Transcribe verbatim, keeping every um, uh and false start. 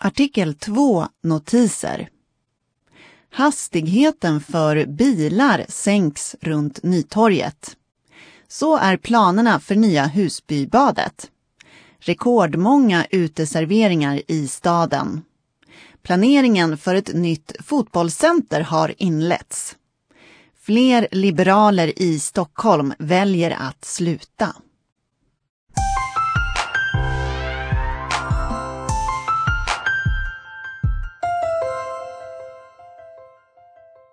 Artikel två. Notiser. Hastigheten för bilar sänks runt Nytorget. Så är planerna för nya Husbybadet. Rekordmånga uteserveringar i staden. Planeringen för ett nytt fotbollscenter har inletts. Fler liberaler i Stockholm väljer att sluta.